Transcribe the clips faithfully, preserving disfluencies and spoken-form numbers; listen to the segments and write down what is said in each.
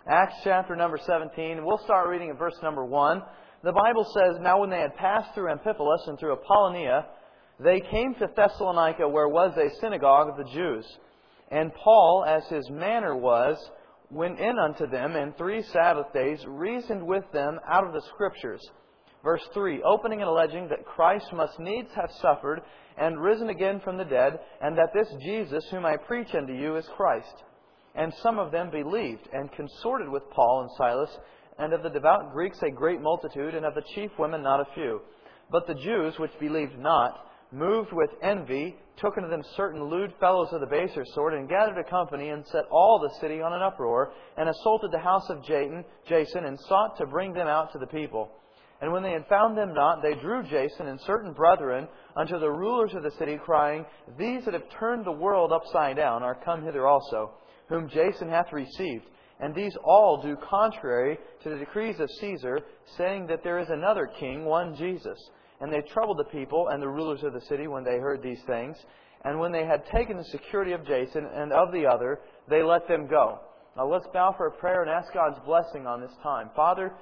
Acts chapter number seventeen. We'll start reading at verse number one. The Bible says, "Now when they had passed through Amphipolis and through Apollonia, they came to Thessalonica, where was a synagogue of the Jews. And Paul, as his manner was, went in unto them, and three Sabbath days reasoned with them out of the Scriptures." Verse three, "Opening and alleging that Christ must needs have suffered, and risen again from the dead, and that this Jesus, whom I preach unto you, is Christ. And some of them believed, and consorted with Paul and Silas, and of the devout Greeks a great multitude, and of the chief women not a few. But the Jews, which believed not, moved with envy, took unto them certain lewd fellows of the baser sort, and gathered a company, and set all the city on an uproar, and assaulted the house of Jason, Jason, and sought to bring them out to the people. And when they had found them not, they drew Jason and certain brethren unto the rulers of the city, crying, These that have turned the world upside down are come hither also, whom Jason hath received. And these all do contrary to the decrees of Caesar, saying that there is another king, one Jesus. And they troubled the people and the rulers of the city when they heard these things. And when they had taken the security of Jason and of the other, they let them go." Now let's bow for a prayer and ask God's blessing on this time. Father,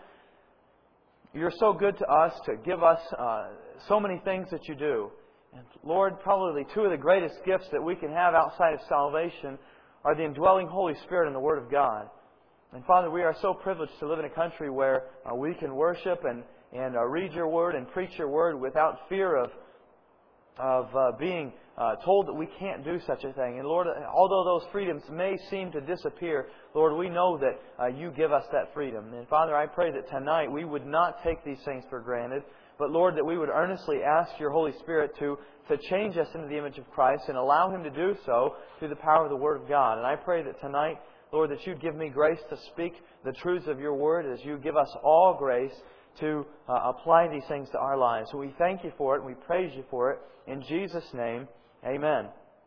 You're so good to us to give us uh, so many things that You do. And Lord, probably two of the greatest gifts that we can have outside of salvation are the indwelling Holy Spirit and the Word of God. And Father, we are so privileged to live in a country where uh, we can worship and, and uh, read Your Word and preach Your Word without fear of, of uh, being uh, told that we can't do such a thing. And Lord, although those freedoms may seem to disappear, Lord, we know that uh, You give us that freedom. And Father, I pray that tonight we would not take these things for granted, but Lord, that we would earnestly ask Your Holy Spirit to, to change us into the image of Christ and allow Him to do so through the power of the Word of God. And I pray that tonight, Lord, that You'd give me grace to speak the truths of Your Word as You give us all grace to uh, apply these things to our lives. So we thank You for it and we praise You for it. In Jesus' name, amen.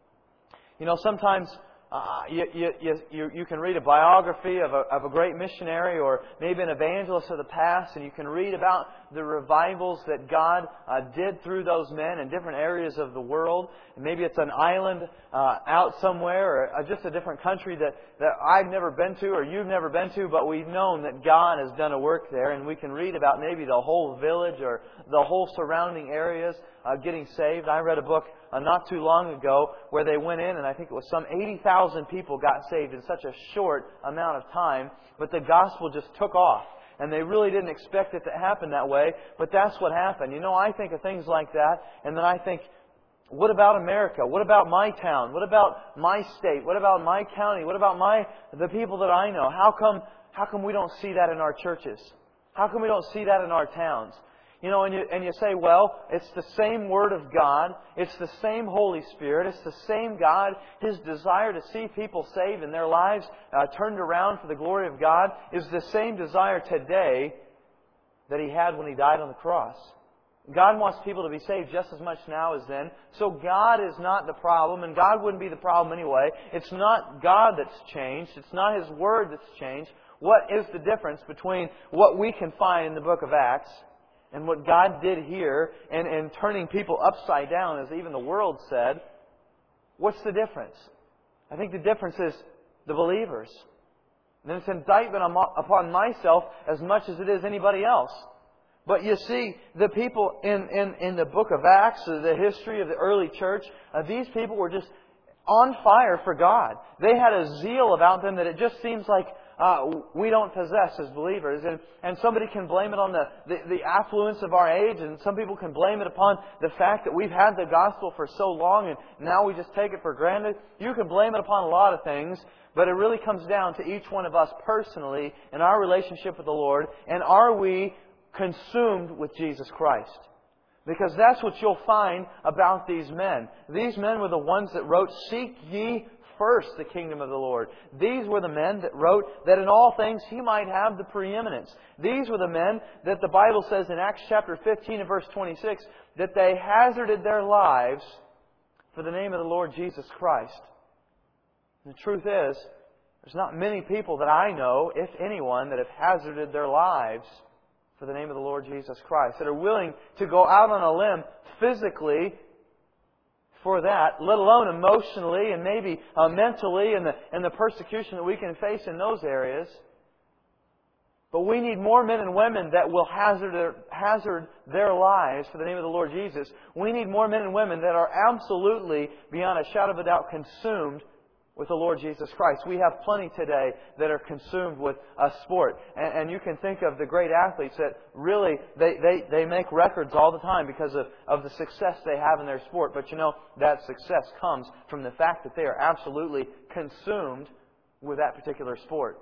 You know, sometimes Uh, you, you, you, you can read a biography of a, of a great missionary or maybe an evangelist of the past, and you can read about the revivals that God uh, did through those men in different areas of the world. And maybe it's an island uh, out somewhere or just a different country that, that I've never been to or you've never been to, but we've known that God has done a work there, and we can read about maybe the whole village or the whole surrounding areas uh, getting saved. I read a book Uh, not too long ago where they went in and I think it was some eighty thousand people got saved in such a short amount of time, but the gospel just took off. And they really didn't expect it to happen that way, but that's what happened. You know, I think of things like that, and then I think, what about America? What about my town? What about my state? What about my county? What about my the people that I know? How come how come we don't see that in our churches? How come we don't see that in our towns? You know, and you, and you say, well, it's the same Word of God. It's the same Holy Spirit. It's the same God. His desire to see people saved and their lives uh, turned around for the glory of God is the same desire today that He had when He died on the cross. God wants people to be saved just as much now as then. So God is not the problem, and God wouldn't be the problem anyway. It's not God that's changed. It's not His Word that's changed. What is the difference between what we can find in the book of Acts and what God did here, and, and turning people upside down, as even the world said? What's the difference? I think the difference is the believers. And it's indictment upon myself as much as it is anybody else. But you see, the people in, in, in the book of Acts, the history of the early church, uh, these people were just on fire for God. They had a zeal about them that it just seems like Uh, we don't possess as believers. And, and somebody can blame it on the, the, the affluence of our age, and some people can blame it upon the fact that we've had the gospel for so long and now we just take it for granted. You can blame it upon a lot of things, but it really comes down to each one of us personally in our relationship with the Lord, and are we consumed with Jesus Christ? Because that's what you'll find about these men. These men were the ones that wrote, "Seek ye first the kingdom of the Lord." These were the men that wrote that in all things He might have the preeminence. These were the men that the Bible says in Acts chapter fifteen and verse twenty-six that they hazarded their lives for the name of the Lord Jesus Christ. And the truth is, there's not many people that I know, if anyone, that have hazarded their lives for the name of the Lord Jesus Christ, that are willing to go out on a limb physically for that, let alone emotionally and maybe uh, mentally and the, and the persecution that we can face in those areas. But we need more men and women that will hazard their, hazard their lives for the name of the Lord Jesus. We need more men and women that are absolutely, beyond a shadow of a doubt, consumed with the Lord Jesus Christ. We have plenty today that are consumed with a sport. And, and you can think of the great athletes that really, they, they, they make records all the time because of, of the success they have in their sport. But you know, that success comes from the fact that they are absolutely consumed with that particular sport.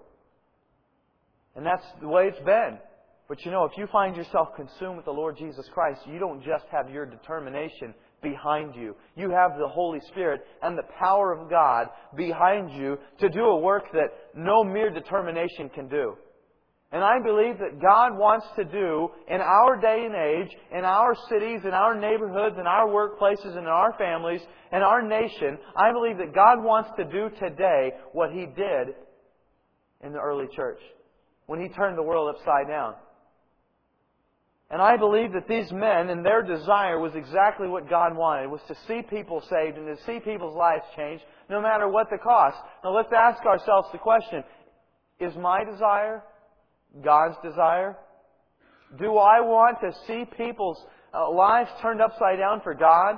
And that's the way it's been. But you know, if you find yourself consumed with the Lord Jesus Christ, you don't just have your determination behind you. You have the Holy Spirit and the power of God behind you to do a work that no mere determination can do. And I believe that God wants to do in our day and age, in our cities, in our neighborhoods, in our workplaces, in our families, in our nation, I believe that God wants to do today what He did in the early church, when He turned the world upside down. And I believe that these men and their desire was exactly what God wanted, was to see people saved and to see people's lives changed, no matter what the cost. Now let's ask ourselves the question, is my desire God's desire? Do I want to see people's lives turned upside down for God?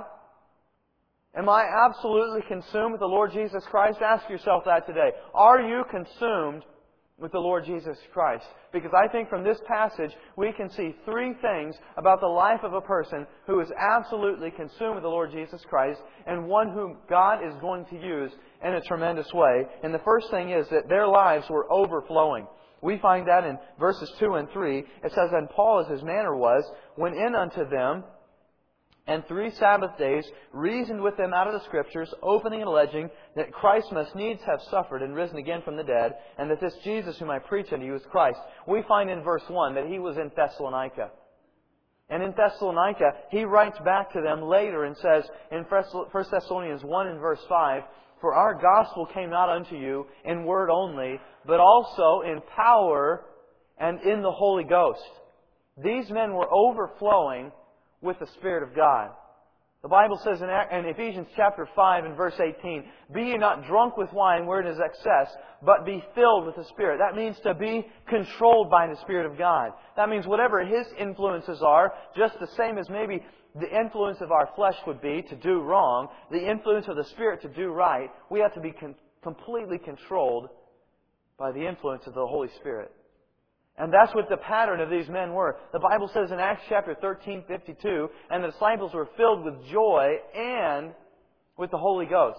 Am I absolutely consumed with the Lord Jesus Christ? Ask yourself that today. Are you consumed with the Lord Jesus Christ? Because I think from this passage we can see three things about the life of a person who is absolutely consumed with the Lord Jesus Christ, and one whom God is going to use in a tremendous way. And the first thing is that their lives were overflowing. We find that in verses two and three. It says, "And Paul, as his manner was, went in unto them, and three Sabbath days reasoned with them out of the Scriptures, opening and alleging that Christ must needs have suffered and risen again from the dead, and that this Jesus whom I preach unto you is Christ." We find in verse one that he was in Thessalonica. And in Thessalonica, he writes back to them later and says in First Thessalonians one and verse five, "For our gospel came not unto you in word only, but also in power and in the Holy Ghost." These men were overflowing with the Spirit of God. The Bible says in Ephesians chapter five and verse eighteen, "Be ye not drunk with wine wherein is excess, but be filled with the Spirit." That means to be controlled by the Spirit of God. That means whatever His influences are, just the same as maybe the influence of our flesh would be to do wrong, the influence of the Spirit to do right, we have to be con- completely controlled by the influence of the Holy Spirit. And that's what the pattern of these men were. The Bible says in Acts chapter thirteen fifty-two, "And the disciples were filled with joy and with the Holy Ghost."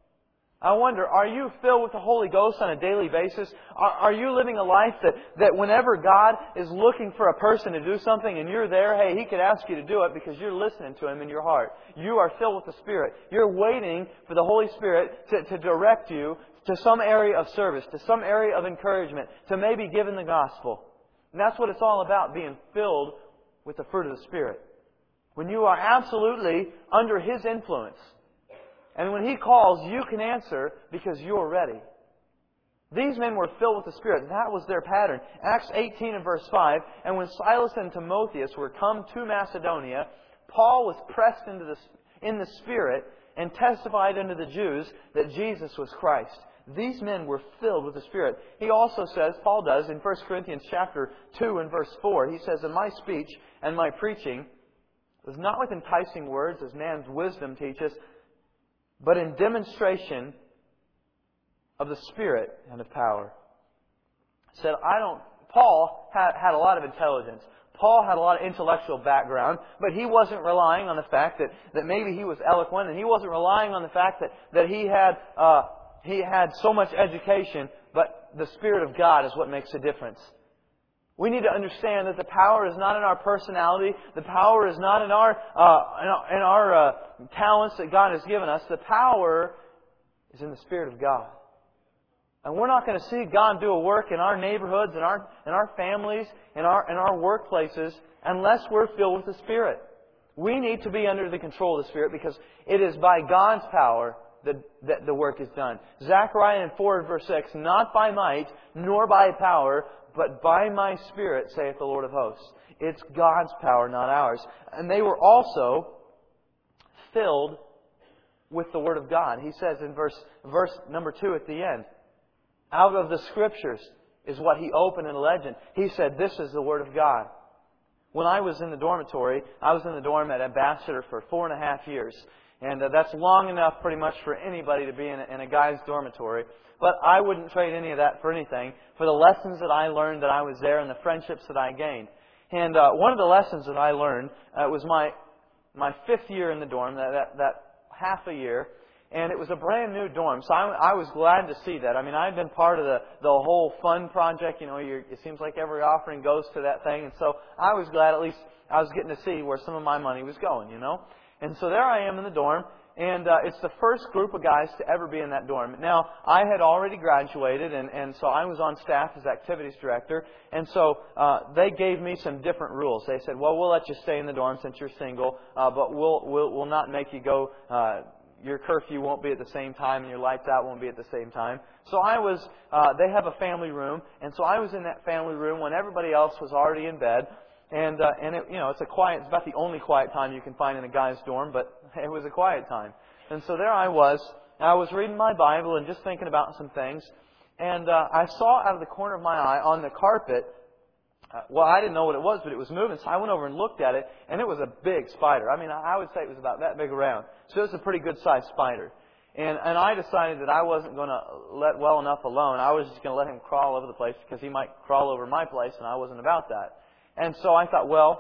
I wonder, are you filled with the Holy Ghost on a daily basis? Are, are you living a life that, that whenever God is looking for a person to do something and you're there, hey, He could ask you to do it because you're listening to Him in your heart. You are filled with the Spirit. You're waiting for the Holy Spirit to, to direct you to some area of service, to some area of encouragement, to maybe giving the gospel. And that's what it's all about, being filled with the fruit of the Spirit. When you are absolutely under His influence, and when He calls, you can answer because you're ready. These men were filled with the Spirit. That was their pattern. Acts eighteen and verse five, "And when Silas and Timotheus were come to Macedonia, Paul was pressed into the, in the Spirit and testified unto the Jews that Jesus was Christ." These men were filled with the Spirit. He also says, Paul does, in First Corinthians chapter two and verse four, he says, "And my speech and my preaching was not with enticing words, as man's wisdom teacheth, but in demonstration of the Spirit and of power." He said, I don't... Paul had, had a lot of intelligence. Paul had a lot of intellectual background, but he wasn't relying on the fact that, that maybe he was eloquent, and he wasn't relying on the fact that, that he had uh, he had so much education, but the Spirit of God is what makes a difference. We need to understand that the power is not in our personality. The power is not in our uh, in our, in our uh, talents that God has given us. The power is in the Spirit of God. And we're not going to see God do a work in our neighborhoods, in our in our families, in our in our workplaces, unless we're filled with the Spirit. We need to be under the control of the Spirit because it is by God's power that, that the work is done. Zechariah in four verse six, "Not by might, nor by power, but by my Spirit, saith the Lord of hosts." It's God's power, not ours. And they were also filled with the Word of God. He says in verse verse number two at the end, "Out of the Scriptures is what he opened in a legend. He said, this is the Word of God. When I was in the dormitory, I was in the dorm at Ambassador for four and a half years. And uh, that's long enough pretty much for anybody to be in a, in a guy's dormitory. But I wouldn't trade any of that for anything, for the lessons that I learned that I was there and the friendships that I gained. And uh, one of the lessons that I learned uh, was my my fifth year in the dorm, that, that, that half a year. And it was a brand new dorm, so I, I was glad to see that. I mean, I'd been part of the, the whole fun project. You know, you're, it seems like every offering goes to that thing. And so I was glad at least I was getting to see where some of my money was going, you know. And so there I am in the dorm, and uh, it's the first group of guys to ever be in that dorm. Now, I had already graduated, and, and so I was on staff as activities director. And so uh, they gave me some different rules. They said, well, we'll let you stay in the dorm since you're single, uh, but we'll, we'll, we'll not make you go... Uh, Your curfew won't be at the same time, and your lights out won't be at the same time. So I was, uh, they have a family room, and so I was in that family room when everybody else was already in bed. And, uh, and it, you know, it's a quiet, it's about the only quiet time you can find in a guy's dorm, but it was a quiet time. And so there I was, I was reading my Bible and just thinking about some things. And uh, I saw out of the corner of my eye on the carpet, Uh, well, I didn't know what it was, but it was moving, so I went over and looked at it, and it was a big spider. I mean, I would say it was about that big around. So it was a pretty good-sized spider. And and I decided that I wasn't going to let well enough alone. I was just going to let him crawl over the place because he might crawl over my place, and I wasn't about that. And so I thought, well,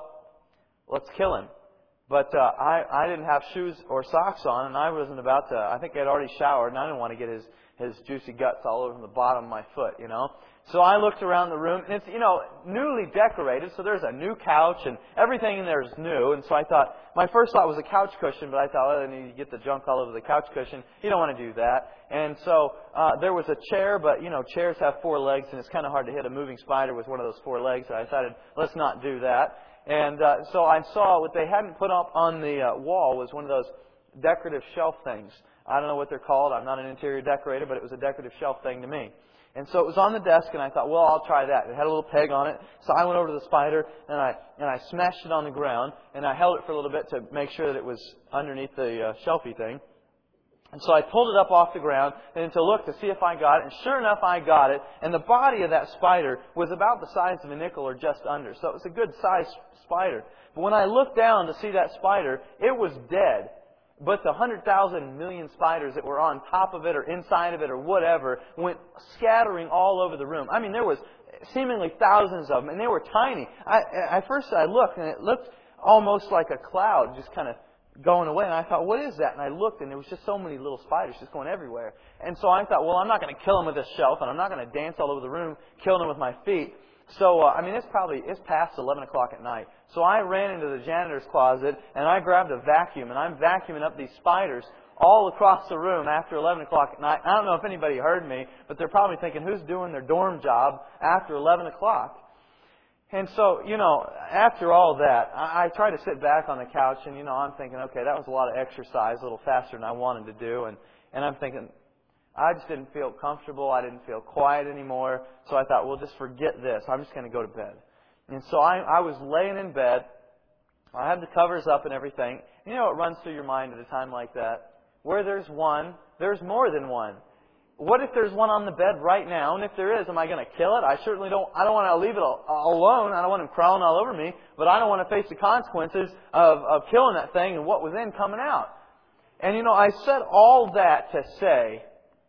let's kill him. But uh, I, I didn't have shoes or socks on, and I wasn't about to... I think I'd already showered, and I didn't want to get his, his juicy guts all over the bottom of my foot, you know. So I looked around the room, and it's, you know, newly decorated, so there's a new couch, and everything in there is new. And so I thought, my first thought was a couch cushion, but I thought, well, you get the junk all over the couch cushion. You don't want to do that. And so uh, there was a chair, but, you know, chairs have four legs, and it's kind of hard to hit a moving spider with one of those four legs. So I decided, let's not do that. And uh, so I saw what they hadn't put up on the uh, wall was one of those decorative shelf things. I don't know what they're called. I'm not an interior decorator, but it was a decorative shelf thing to me. And so it was on the desk, and I thought, well, I'll try that. It had a little peg on it. So I went over to the spider, and I and I smashed it on the ground, and I held it for a little bit to make sure that it was underneath the uh, shelfie thing. And so I pulled it up off the ground and to look to see if I got it. And sure enough, I got it. And the body of that spider was about the size of a nickel or just under. So it was a good-sized spider. But when I looked down to see that spider, it was dead. But the one hundred thousand million spiders that were on top of it or inside of it or whatever went scattering all over the room. I mean, there was seemingly thousands of them, and they were tiny. I, at first I looked, and it looked almost like a cloud just kind of going away. And I thought, what is that? And I looked, and there was just so many little spiders just going everywhere. And so I thought, well, I'm not going to kill them with this shelf, and I'm not going to dance all over the room, killing them with my feet. So, uh, I mean, it's probably, it's past eleven o'clock at night. So I ran into the janitor's closet, and I grabbed a vacuum, and I'm vacuuming up these spiders all across the room after eleven o'clock at night. I don't know if anybody heard me, but they're probably thinking, who's doing their dorm job after eleven o'clock? And so, you know, after all that, I, I try to sit back on the couch, and, you know, I'm thinking, okay, that was a lot of exercise, a little faster than I wanted to do. And, and I'm thinking, I just didn't feel comfortable. I didn't feel quiet anymore. So I thought, well, just forget this. I'm just going to go to bed. And so I, I was laying in bed. I had the covers up and everything. You know what runs through your mind at a time like that? Where there's one, there's more than one. What if there's one on the bed right now? And if there is, am I going to kill it? I certainly don't. I don't want to leave it alone. I don't want him crawling all over me. But I don't want to face the consequences of, of killing that thing and what was in coming out. And, you know, I said all that to say,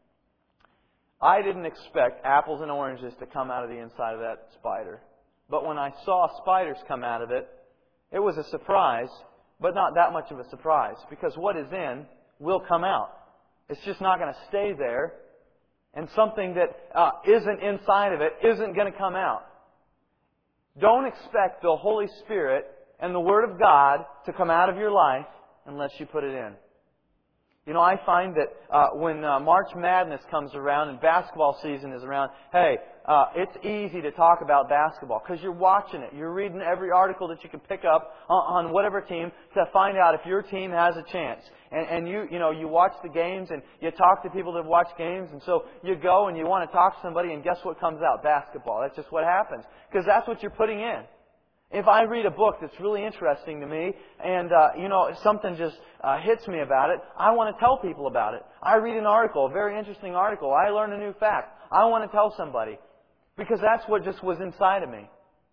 I didn't expect apples and oranges to come out of the inside of that spider. But when I saw spiders come out of it, it was a surprise, but not that much of a surprise. Because what is in will come out. It's just not going to stay there. And something that uh, isn't inside of it isn't going to come out. Don't expect the Holy Spirit and the Word of God to come out of your life unless you put it in. You know, I find that uh, when uh, March Madness comes around and basketball season is around, hey, uh, it's easy to talk about basketball because you're watching it. You're reading every article that you can pick up on, on whatever team to find out if your team has a chance. And, and you, you know, you watch the games and you talk to people that have watched games, and so you go and you want to talk to somebody, and guess what comes out? Basketball. That's just what happens because that's what you're putting in. If I read a book that's really interesting to me and, uh, you know, something just uh, hits me about it, I want to tell people about it. I read an article, a very interesting article. I learn a new fact. I want to tell somebody. Because that's what just was inside of me.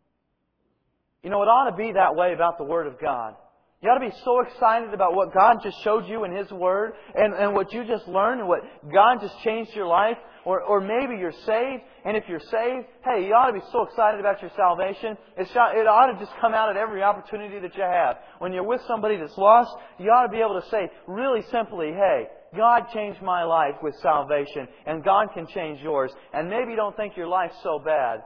You know, it ought to be that way about the Word of God. You ought to be so excited about what God just showed you in His Word and, and what you just learned and what God just changed your life. Or, or maybe you're saved, and if you're saved, hey, you ought to be so excited about your salvation. It's, it ought to just come out at every opportunity that you have. When you're with somebody that's lost, you ought to be able to say really simply, hey, God changed my life with salvation, and God can change yours. And maybe you don't think your life's so bad.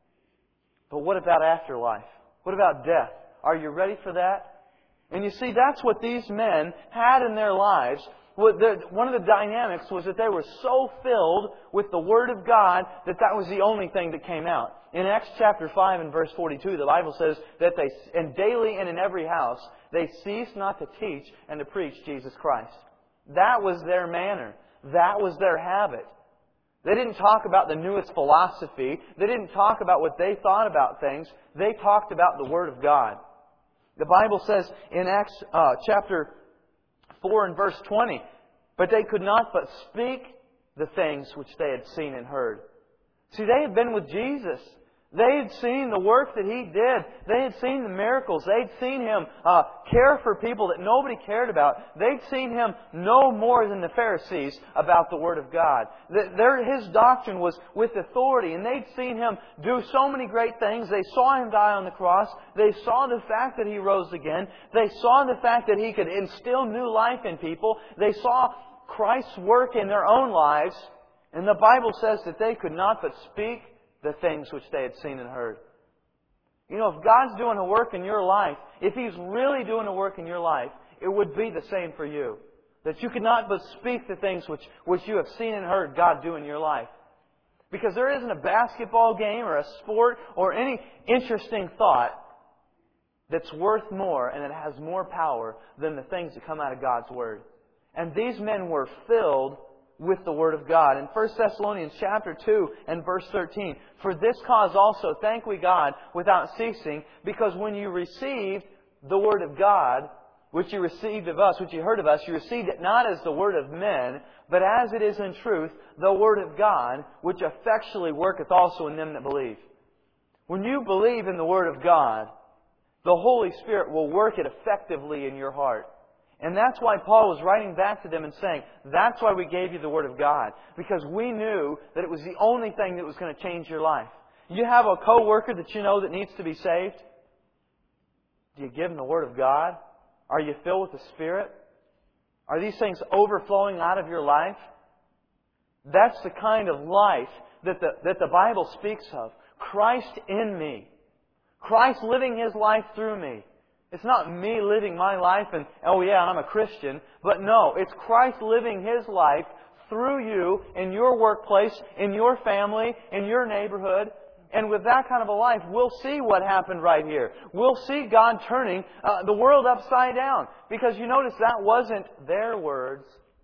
But what about afterlife? What about death? Are you ready for that? And you see, that's what these men had in their lives. One of the dynamics was that they were so filled with the Word of God that that was the only thing that came out. In Acts chapter five and verse forty-two, the Bible says that they, and daily and in every house, they ceased not to teach and to preach Jesus Christ. That was their manner. That was their habit. They didn't talk about the newest philosophy. They didn't talk about what they thought about things. They talked about the Word of God. The Bible says in Acts uh, chapter four and verse twenty, but they could not but speak the things which they had seen and heard. See, they had been with Jesus. They had seen the work that He did. They had seen the miracles. They'd seen Him uh, care for people that nobody cared about. They'd seen Him know more than the Pharisees about the Word of God. The, their, His doctrine was with authority, and they'd seen Him do so many great things. They saw Him die on the cross. They saw the fact that He rose again. They saw the fact that He could instill new life in people. They saw Christ's work in their own lives. And the Bible says that they could not but speak the things which they had seen and heard. You know, if God's doing a work in your life, if He's really doing a work in your life, it would be the same for you. That you could not but speak the things which, which you have seen and heard God do in your life. Because there isn't a basketball game or a sport or any interesting thought that's worth more and that has more power than the things that come out of God's Word. And these men were filled with the Word of God. In First Thessalonians chapter two and verse thirteen, for this cause also thank we God without ceasing, because when you received the Word of God, which you received of us, which you heard of us, you received it not as the word of men, but as it is in truth, the Word of God, which effectually worketh also in them that believe. When you believe in the Word of God, the Holy Spirit will work it effectively in your heart. And that's why Paul was writing back to them and saying, that's why we gave you the Word of God. Because we knew that it was the only thing that was going to change your life. You have a co-worker that you know that needs to be saved. Do you give them the Word of God? Are you filled with the Spirit? Are these things overflowing out of your life? That's the kind of life that the, that the Bible speaks of. Christ in me. Christ living His life through me. It's not me living my life and, oh yeah, I'm a Christian. But no, it's Christ living His life through you in your workplace, in your family, in your neighborhood. And with that kind of a life, we'll see what happened right here. We'll see God turning uh, the world upside down. Because you notice that wasn't their words.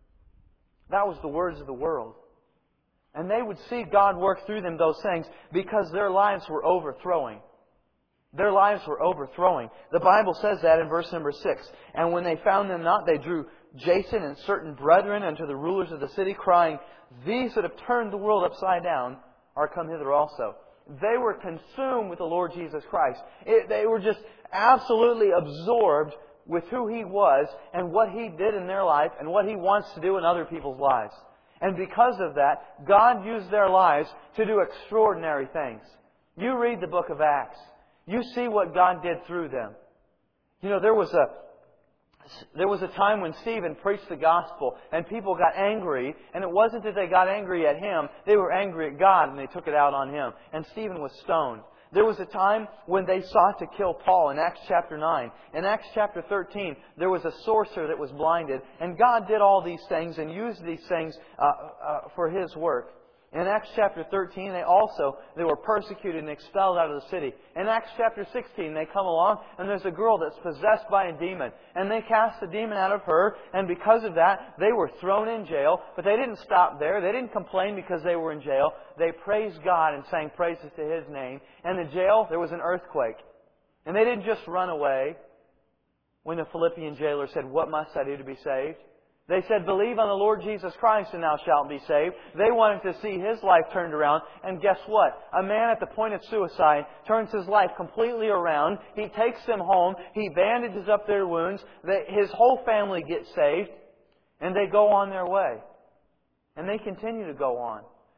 That was the words of the world. And they would see God work through them those things because their lives were overthrowing. Their lives were overthrowing. The Bible says that in verse number six. And when they found them not, they drew Jason and certain brethren unto the rulers of the city, crying, these that have turned the world upside down are come hither also. They were consumed with the Lord Jesus Christ. It, they were just absolutely absorbed with who He was and what He did in their life and what He wants to do in other people's lives. And because of that, God used their lives to do extraordinary things. You read the book of Acts. You see what God did through them. You know, there was a there was a time when Stephen preached the gospel and people got angry, and it wasn't that they got angry at him, they were angry at God and they took it out on him. And Stephen was stoned. There was a time when they sought to kill Paul in Acts chapter nine. In Acts chapter thirteen, there was a sorcerer that was blinded, and God did all these things and used these things uh, uh, for His work. In Acts chapter thirteen, they also, they were persecuted and expelled out of the city. In Acts chapter sixteen, they come along and there's a girl that's possessed by a demon. And they cast the demon out of her, and because of that, they were thrown in jail. But they didn't stop there. They didn't complain because they were in jail. They praised God and sang praises to His name. And in the jail, there was an earthquake. And they didn't just run away when the Philippian jailer said, what must I do to be saved? They said, believe on the Lord Jesus Christ and thou shalt be saved. They wanted to see his life turned around. And guess what? A man at the point of suicide turns his life completely around. He takes them home. He bandages up their wounds. His whole family gets saved. And they go on their way. And they continue to go on.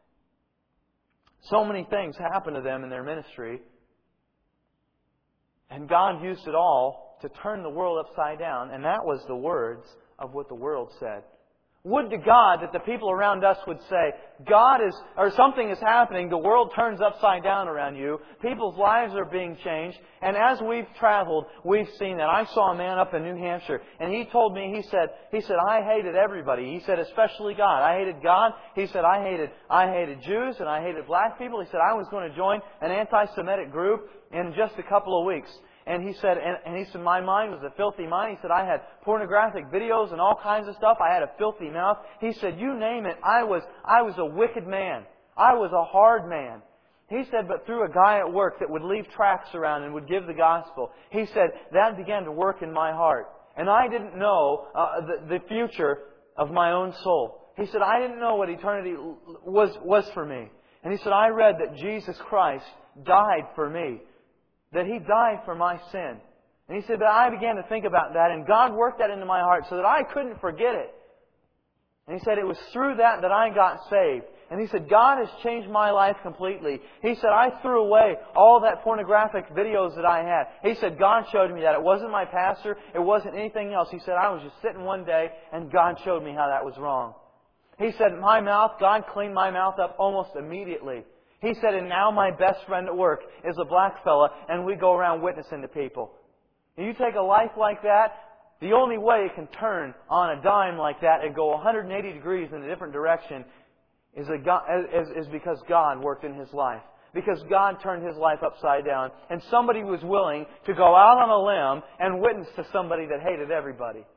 So many things happen to them in their ministry. And God used it all to turn the world upside down. And that was the words of what the world said. Would to God that the people around us would say, God is, or something is happening, the world turns upside down around you, people's lives are being changed, and as we've traveled, we've seen that. I saw a man up in New Hampshire, and he told me, he said, he said, I hated everybody. He said, especially God. I hated God. He said, I hated, I hated Jews, and I hated black people. He said, I was going to join an anti-Semitic group in just a couple of weeks. And he said, and, and he said, my mind was a filthy mind. He said, I had pornographic videos and all kinds of stuff. I had a filthy mouth. He said, you name it, I was, I was a wicked man. I was a hard man. He said, but through a guy at work that would leave tracts around and would give the gospel, he said, that began to work in my heart. And I didn't know uh, the, the future of my own soul. He said, I didn't know what eternity was, was for me. And he said, I read that Jesus Christ died for me. That He died for my sin. And he said, but I began to think about that, and God worked that into my heart so that I couldn't forget it. And he said, it was through that that I got saved. And he said, God has changed my life completely. He said, I threw away all that pornographic videos that I had. He said, God showed me that. It wasn't my pastor. It wasn't anything else. He said, I was just sitting one day, and God showed me how that was wrong. He said, my mouth, God cleaned my mouth up almost immediately. He said, and now my best friend at work is a black fella, and we go around witnessing to people. And you take a life like that, the only way it can turn on a dime like that and go one hundred eighty degrees in a different direction is, a God, is, is because God worked in his life. Because God turned his life upside down, and somebody was willing to go out on a limb and witness to somebody that hated everybody.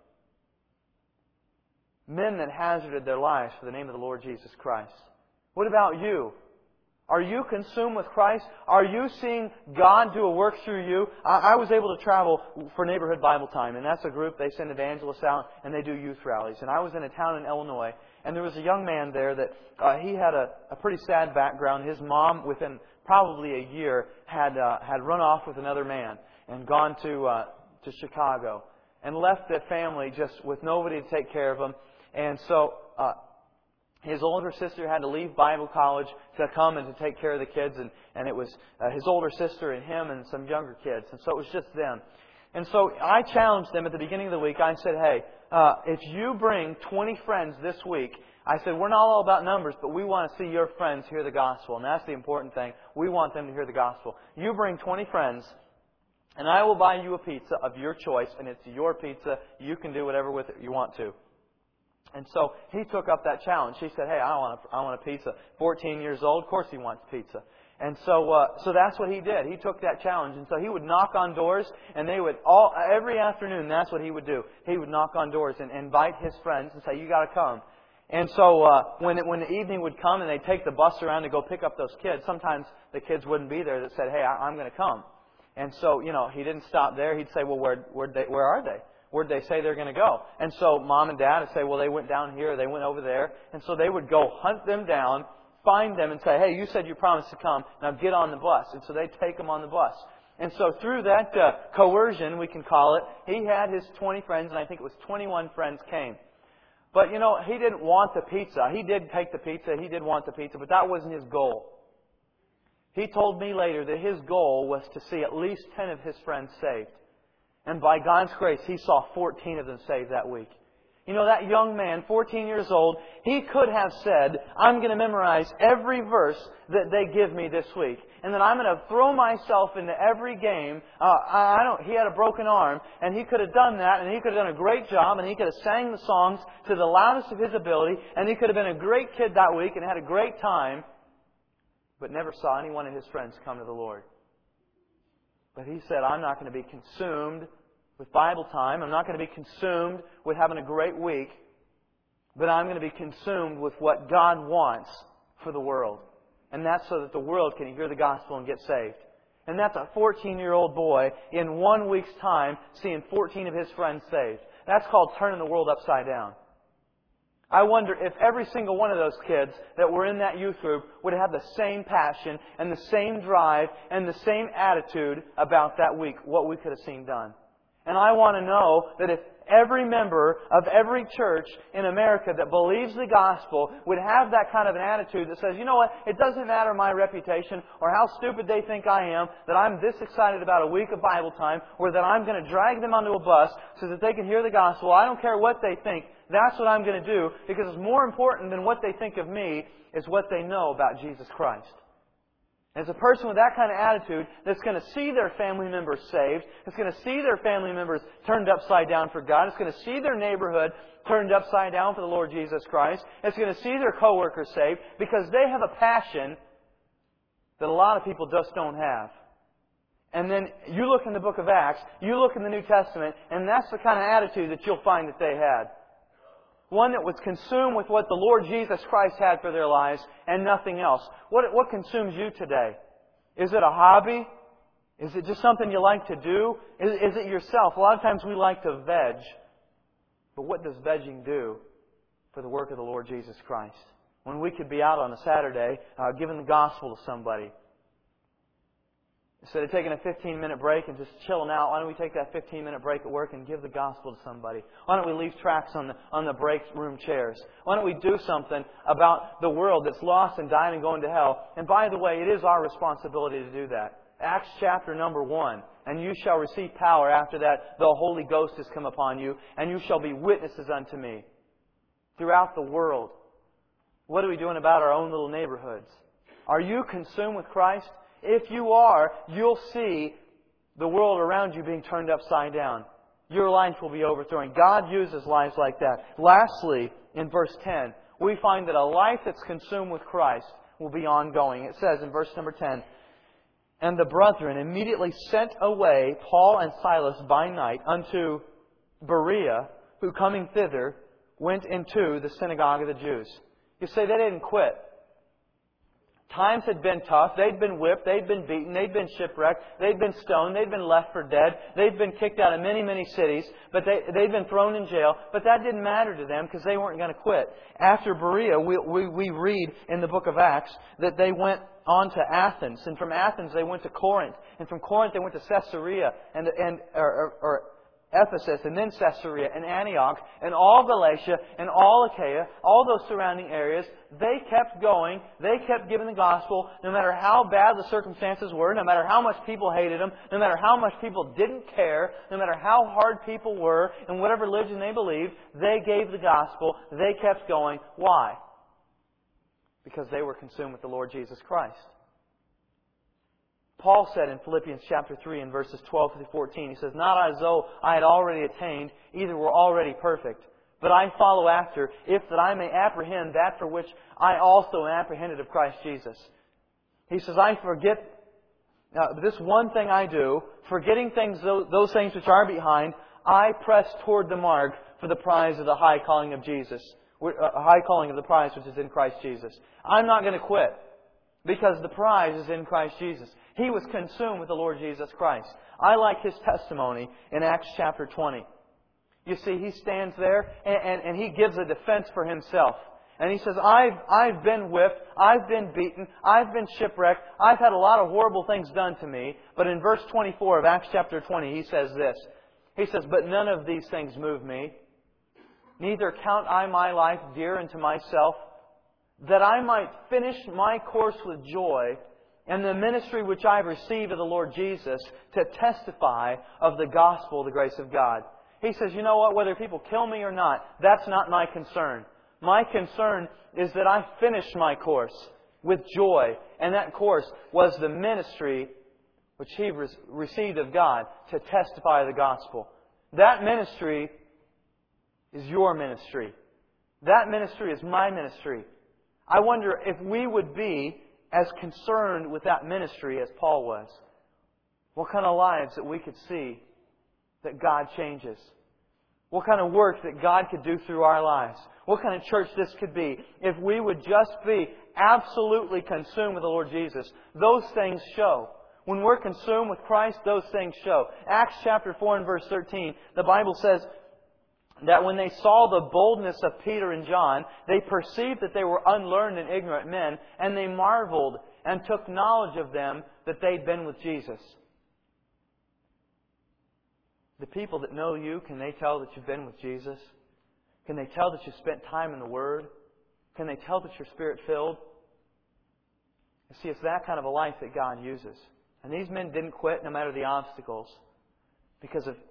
Men that hazarded their lives for the name of the Lord Jesus Christ. What about you? Are you consumed with Christ? Are you seeing God do a work through you? I, I was able to travel for Neighborhood Bible Time, and that's a group, they send evangelists out, and they do youth rallies. And I was in a town in Illinois, and there was a young man there that uh, he had a, a pretty sad background. His mom, within probably a year, had uh, had run off with another man and gone to uh, to Chicago and left the family just with nobody to take care of them. And so Uh, His older sister had to leave Bible college to come and to take care of the kids. And, and it was uh, his older sister and him and some younger kids. And so it was just them. And so I challenged them at the beginning of the week. I said, hey, uh, if you bring twenty friends this week, I said, we're not all about numbers, but we want to see your friends hear the gospel. And that's the important thing. We want them to hear the gospel. You bring twenty friends, and I will buy you a pizza of your choice. And it's your pizza. You can do whatever with it you want to. And so he took up that challenge. He said, hey, I want a, I want a pizza. fourteen years old, of course he wants pizza. And so uh, so that's what he did. He took that challenge. And so he would knock on doors, and they would, all every afternoon, that's what he would do. He would knock on doors and invite his friends and say, you got to come. And so uh, when, it, when the evening would come and they'd take the bus around to go pick up those kids, sometimes the kids wouldn't be there that said, hey, I, I'm going to come. And so, you know, he didn't stop there. He'd say, well, where, where, they, where are they? Where'd they say they're going to go? And so Mom and Dad would say, well, they went down here, they went over there. And so they would go hunt them down, find them, and say, hey, you said you promised to come. Now get on the bus. And so they'd take them on the bus. And so through that uh, coercion, we can call it, he had his twenty friends, and I think it was twenty-one friends came. But, you know, he didn't want the pizza. He did take the pizza. He did want the pizza, but that wasn't his goal. He told me later that his goal was to see at least ten of his friends saved. And by God's grace, he saw fourteen of them saved that week. You know, that young man, fourteen years old, he could have said, I'm going to memorize every verse that they give me this week. And then I'm going to throw myself into every game. Uh, I don't, he had a broken arm, and he could have done that, and he could have done a great job, and he could have sang the songs to the loudest of his ability, and he could have been a great kid that week and had a great time, but never saw any one of his friends come to the Lord. But he said, I'm not going to be consumed with Bible time. I'm not going to be consumed with having a great week. But I'm going to be consumed with what God wants for the world. And that's so that the world can hear the gospel and get saved. And that's a fourteen-year-old boy in one week's time seeing fourteen of his friends saved. That's called turning the world upside down. I wonder if every single one of those kids that were in that youth group would have the same passion and the same drive and the same attitude about that week, what we could have seen done. And I want to know that if every member of every church in America that believes the gospel would have that kind of an attitude that says, you know what, it doesn't matter my reputation or how stupid they think I am, that I'm this excited about a week of Bible time, or that I'm going to drag them onto a bus so that they can hear the gospel. I don't care what they think. That's what I'm going to do, because it's more important than what they think of me is what they know about Jesus Christ. And it's a person with that kind of attitude that's going to see their family members saved. It's going to see their family members turned upside down for God. It's going to see their neighborhood turned upside down for the Lord Jesus Christ. It's going to see their coworkers saved, because they have a passion that a lot of people just don't have. And then you look in the book of Acts, you look in the New Testament, and that's the kind of attitude that you'll find that they had. One that was consumed with what the Lord Jesus Christ had for their lives and nothing else. What, what consumes you today? Is it a hobby? Is it just something you like to do? Is, is it yourself? A lot of times we like to veg. But what does vegging do for the work of the Lord Jesus Christ? When we could be out on a Saturday uh, giving the gospel to somebody. Instead of taking a fifteen-minute break and just chilling out, why don't we take that fifteen-minute break at work and give the gospel to somebody? Why don't we leave tracts on the on the break room chairs? Why don't we do something about the world that's lost and dying and going to hell? And by the way, it is our responsibility to do that. Acts chapter number one. And you shall receive power after that the Holy Ghost has come upon you, and you shall be witnesses unto me throughout the world. What are we doing about our own little neighborhoods? Are you consumed with Christ? If you are, you'll see the world around you being turned upside down. Your life will be overthrown. God uses lives like that. Lastly, in verse ten, we find that a life that's consumed with Christ will be ongoing. It says in verse number ten, and the brethren immediately sent away Paul and Silas by night unto Berea, who coming thither went into the synagogue of the Jews. You say they didn't quit. Times had been tough. They'd been whipped. They'd been beaten. They'd been shipwrecked. They'd been stoned. They'd been left for dead. They'd been kicked out of many, many cities. But they, they'd been thrown in jail. But that didn't matter to them, because they weren't going to quit. After Berea, we, we, we read in the book of Acts that they went on to Athens. And from Athens, they went to Corinth. And from Corinth, they went to Caesarea and, and or, or, or Ephesus, and then Caesarea and Antioch, and all Galatia and all Achaia, all those surrounding areas. They kept going. They kept giving the gospel, no matter how bad the circumstances were, no matter how much people hated them, no matter how much people didn't care, no matter how hard people were, and whatever religion they believed, they gave the gospel. They kept going. Why? Because they were consumed with the Lord Jesus Christ. Paul said in Philippians chapter three and verses twelve through fourteen, he says, not as though I had already attained, either were already perfect, but I follow after, if that I may apprehend that for which I also am apprehended of Christ Jesus. He says, I forget, uh, this one thing I do, forgetting things, those, those things which are behind, I press toward the mark for the prize of the high calling of Jesus, uh, high calling of the prize which is in Christ Jesus. I'm not going to quit, because the prize is in Christ Jesus. He was consumed with the Lord Jesus Christ. I like his testimony in Acts chapter twenty. You see, he stands there and, and, and he gives a defense for himself. And he says, I've, I've been whipped, I've been beaten, I've been shipwrecked, I've had a lot of horrible things done to me. But in verse twenty-four of Acts chapter twenty, he says this. He says, but none of these things move me. Neither count I my life dear unto myself, that I might finish my course with joy, and the ministry which I have received of the Lord Jesus, to testify of the gospel of the grace of God. He says, you know what? Whether people kill me or not, that's not my concern. My concern is that I finish my course with joy. And that course was the ministry which he re- received of God to testify the gospel. That ministry is your ministry. That ministry is my ministry. I wonder if we would be as concerned with that ministry as Paul was. What kind of lives that we could see that God changes. What kind of work that God could do through our lives. What kind of church this could be. If we would just be absolutely consumed with the Lord Jesus. Those things show. When we're consumed with Christ, those things show. Acts chapter four and verse thirteen, the Bible says, that when they saw the boldness of Peter and John, they perceived that they were unlearned and ignorant men, and they marveled and took knowledge of them that they'd been with Jesus. The people that know you, can they tell that you've been with Jesus? Can they tell that you've spent time in the Word? Can they tell that you're Spirit-filled? You see, it's that kind of a life that God uses. And these men didn't quit no matter the obstacles because of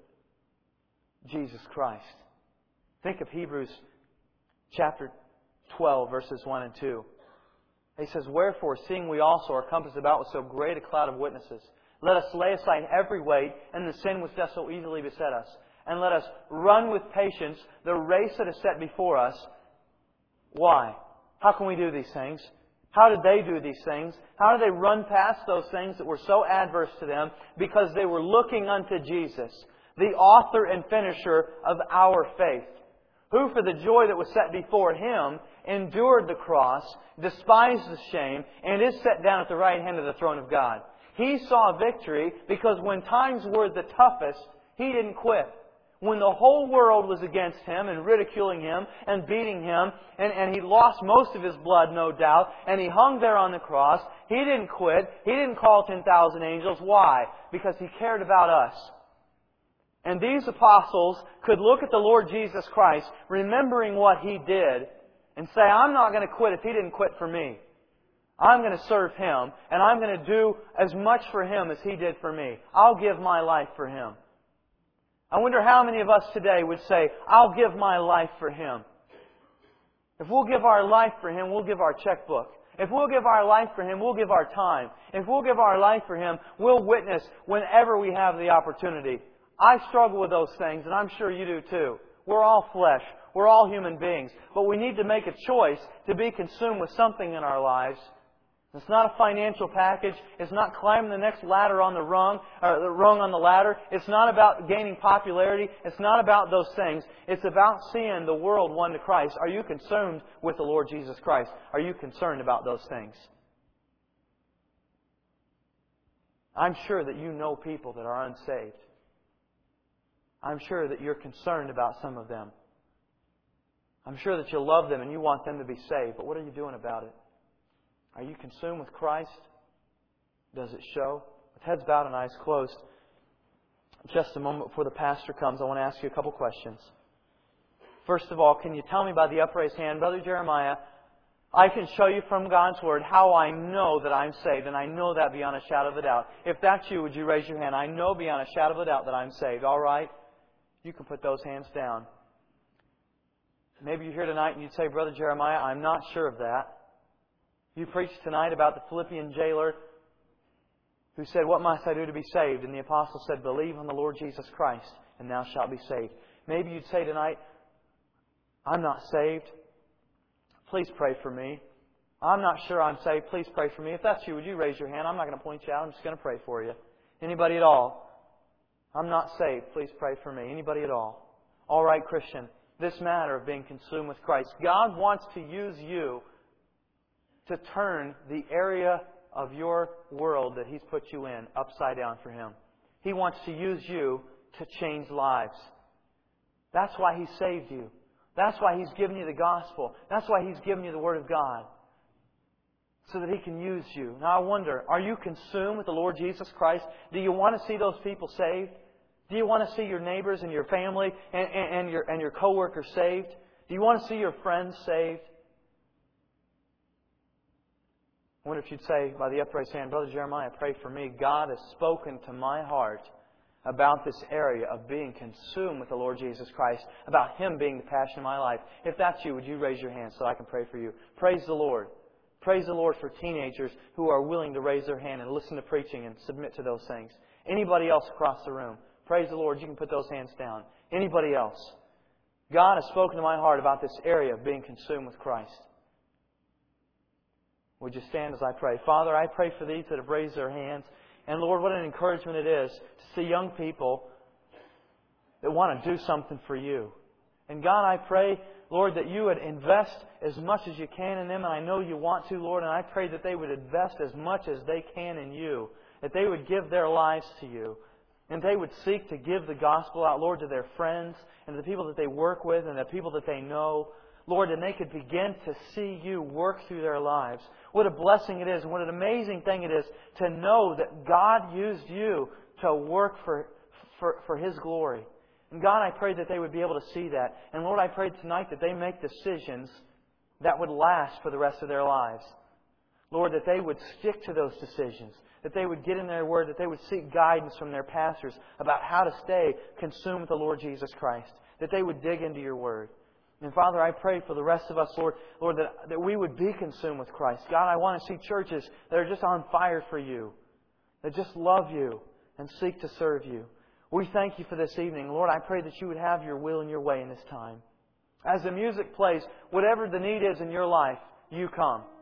Jesus Christ. Think of Hebrews chapter twelve, verses one and two. He says, "Wherefore, seeing we also are compassed about with so great a cloud of witnesses, let us lay aside every weight and the sin which does so easily beset us, and let us run with patience the race that is set before us." Why? How can we do these things? How did they do these things? How did they run past those things that were so adverse to them? Because they were looking unto Jesus, the author and finisher of our faith, who for the joy that was set before Him endured the cross, despised the shame, and is set down at the right hand of the throne of God. He saw victory because when times were the toughest, He didn't quit. When the whole world was against Him and ridiculing Him and beating Him, and, and He lost most of His blood, no doubt, and He hung there on the cross, He didn't quit. He didn't call ten thousand angels. Why? Because He cared about us. And these apostles could look at the Lord Jesus Christ, remembering what He did, and say, I'm not going to quit if He didn't quit for me. I'm going to serve Him, and I'm going to do as much for Him as He did for me. I'll give my life for Him. I wonder how many of us today would say, I'll give my life for Him. If we'll give our life for Him, we'll give our checkbook. If we'll give our life for Him, we'll give our time. If we'll give our life for Him, we'll witness whenever we have the opportunity. I struggle with those things, and I'm sure you do too. We're all flesh. We're all human beings. But we need to make a choice to be consumed with something in our lives. It's not a financial package. It's not climbing the next ladder on the rung, or the rung on the ladder. It's not about gaining popularity. It's not about those things. It's about seeing the world won to Christ. Are you consumed with the Lord Jesus Christ? Are you concerned about those things? I'm sure that you know people that are unsaved. I'm sure that you're concerned about some of them. I'm sure that you love them and you want them to be saved. But what are you doing about it? Are you consumed with Christ? Does it show? With heads bowed and eyes closed, just a moment before the pastor comes, I want to ask you a couple questions. First of all, can you tell me by the upraised hand, Brother Jeremiah, I can show you from God's Word how I know that I'm saved, and I know that beyond a shadow of a doubt. If that's you, would you raise your hand? I know beyond a shadow of a doubt that I'm saved. All right? You can put those hands down. Maybe you're here tonight and you'd say, Brother Jeremiah, I'm not sure of that. You preached tonight about the Philippian jailer who said, what must I do to be saved? And the apostle said, believe on the Lord Jesus Christ, and thou shalt be saved. Maybe you'd say tonight, I'm not saved. Please pray for me. I'm not sure I'm saved. Please pray for me. If that's you, would you raise your hand? I'm not going to point you out. I'm just going to pray for you. Anybody at all? I'm not saved. Please pray for me. Anybody at all? All right, Christian. This matter of being consumed with Christ. God wants to use you to turn the area of your world that He's put you in upside down for Him. He wants to use you to change lives. That's why He saved you. That's why He's given you the gospel. That's why He's given you the Word of God. So that He can use you. Now I wonder, are you consumed with the Lord Jesus Christ? Do you want to see those people saved? Do you want to see your neighbors and your family and, and, and your and your coworkers saved? Do you want to see your friends saved? I wonder if you'd say by the upraised hand, Brother Jeremiah, pray for me. God has spoken to my heart about this area of being consumed with the Lord Jesus Christ, about Him being the passion of my life. If that's you, would you raise your hand so I can pray for you? Praise the Lord. Praise the Lord for teenagers who are willing to raise their hand and listen to preaching and submit to those things. Anybody else across the room? Praise the Lord. You can put those hands down. Anybody else? God has spoken to my heart about this area of being consumed with Christ. Would you stand as I pray? Father, I pray for these that have raised their hands. And Lord, what an encouragement it is to see young people that want to do something for You. And God, I pray, Lord, that You would invest as much as You can in them. And I know You want to, Lord. And I pray that they would invest as much as they can in You. That they would give their lives to You. And they would seek to give the gospel out, Lord, to their friends and to the people that they work with and the people that they know. Lord, and they could begin to see You work through their lives. What a blessing it is, and what an amazing thing it is to know that God used You to work for, for, for His glory. And God, I pray that they would be able to see that. And Lord, I pray tonight that they make decisions that would last for the rest of their lives. Lord, that they would stick to those decisions. That they would get in their Word. That they would seek guidance from their pastors about how to stay consumed with the Lord Jesus Christ. That they would dig into Your Word. And Father, I pray for the rest of us, Lord, Lord, that, that we would be consumed with Christ. God, I want to see churches that are just on fire for You. That just love You and seek to serve You. We thank You for this evening. Lord, I pray that You would have Your will and Your way in this time. As the music plays, whatever the need is in your life, You come.